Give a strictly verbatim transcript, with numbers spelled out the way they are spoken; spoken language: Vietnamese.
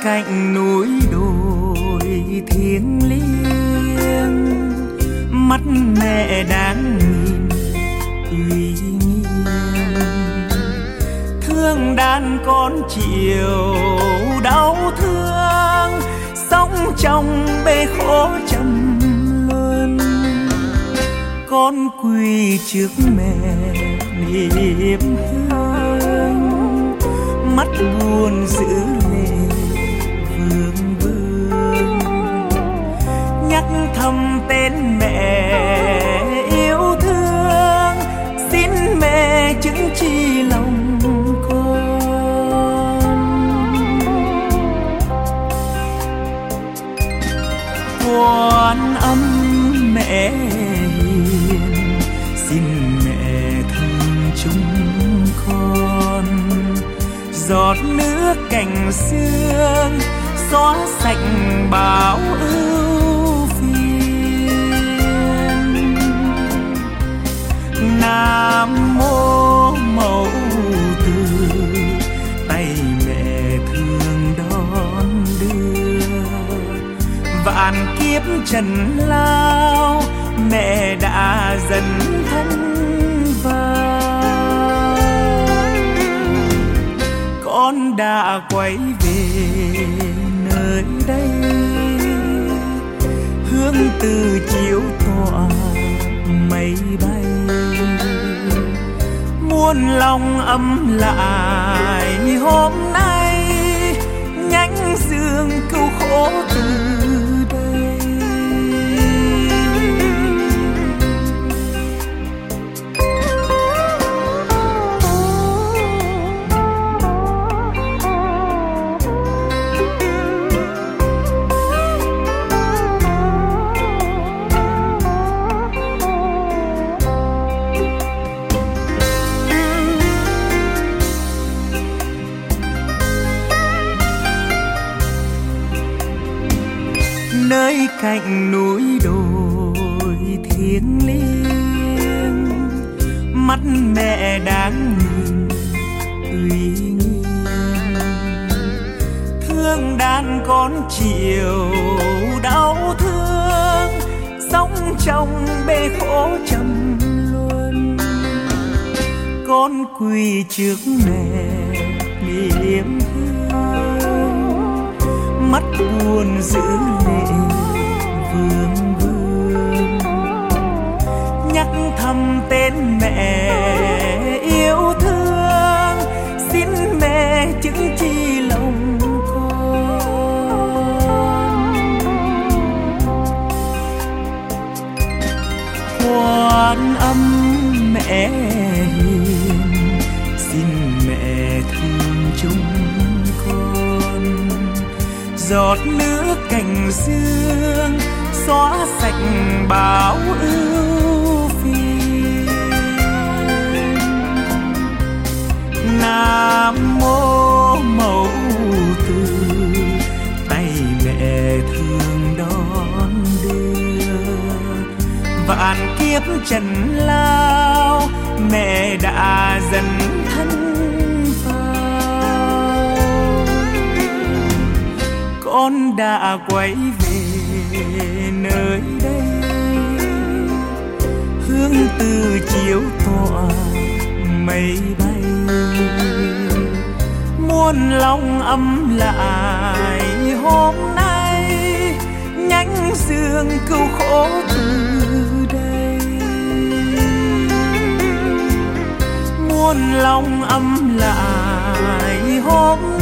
cạnh núi đồi thiêng liêng, mắt mẹ đang nhìn uy nghiêm, thương đàn con chiều đau thương, sống trong bể khổ trầm luân. Con quỳ trước mẹ niệm hương, mắt buồn giữ lệ vương vương, nhắc thầm tên mẹ yêu thương, xin mẹ chứng chi lòng con. Quan âm mẹ hiền, xin mẹ thương chúng con, giọt nước cành sương xóa sạch bão ưu phiền. Nam mô Mẫu Từ, tay mẹ thương đón đưa, vạn kiếp trần lao mẹ đã dấn thân vào. Con đã quay về nơi đây, hướng từ chiếu tỏa mây bay, muôn lòng ấm lại hôm nay, nhánh dương cứu khổ từ đây. Nơi cạnh núi đồi thiêng liêng, mắt mẹ đang nhìn uy nghiêm, thương đàn con chiều đau thương, sống trong bể khổ trầm luân. Con quỳ trước mẹ niệm hương, mắt buồn giữ lệ vương vương, nhắc thầm tên mẹ yêu thương, xin mẹ chứng chi lòng con. Quan âm mẹ hiền, xin mẹ thương chúng con, giọt nước cành sương xóa sạch bão ưu phiền. Nam mô Mẫu Từ, tay mẹ thương đón đưa, vạn kiếp trần lao mẹ đã dấn thân vào. Con đã quay về nơi đây, hướng từ chiếu tỏa mây bay, muôn lòng ấm lại hôm nay, nhánh dương cứu khổ từ đây. Muôn lòng ấm lại hôm